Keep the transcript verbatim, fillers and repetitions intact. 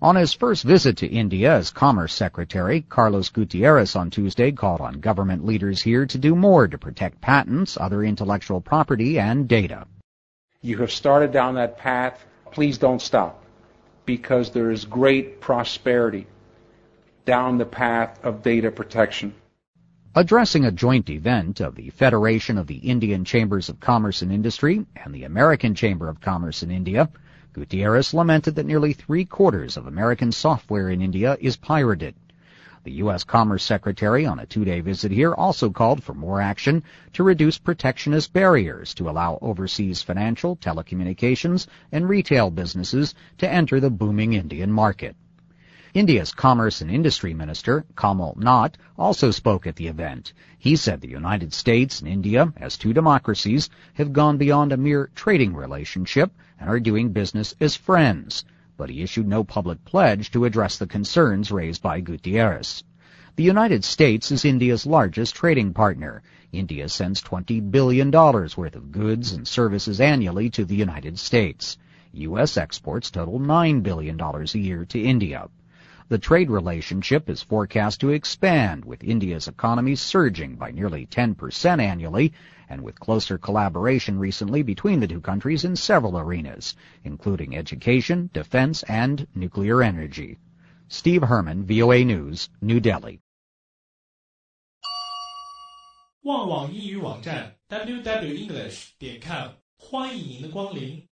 On his first visit to India as Commerce Secretary, Carlos Gutierrez on Tuesday called on government leaders here to do more to protect patents, other intellectual property, and data. You have started down that path. Please don't stop, because there is great prosperity down the path of data protection. Addressing a joint event of the Federation of the Indian Chambers of Commerce and Industry and the American Chamber of Commerce in India, Gutierrez lamented that nearly three-quarters of American software in India is pirated. The U S Commerce Secretary on a two-day visit here also called for more action to reduce protectionist barriers to allow overseas financial, telecommunications, and retail businesses to enter the booming Indian market. India's Commerce and Industry Minister, Kamal Nath, also spoke at the event. He said the United States and India, as two democracies, have gone beyond a mere trading relationship and are doing business as friends, but he issued no public pledge to address the concerns raised by Gutierrez. The United States is India's largest trading partner. India sends twenty billion dollars worth of goods and services annually to the United States. U S exports total nine billion dollars a year to India. The trade relationship is forecast to expand, with India's economy surging by nearly ten percent annually, and with closer collaboration recently between the two countries in several arenas, including education, defense, and nuclear energy. Steve Herman, V O A News, New Delhi. 旺网英语网站 double-u double-u double-u 点 com 欢迎您的光临。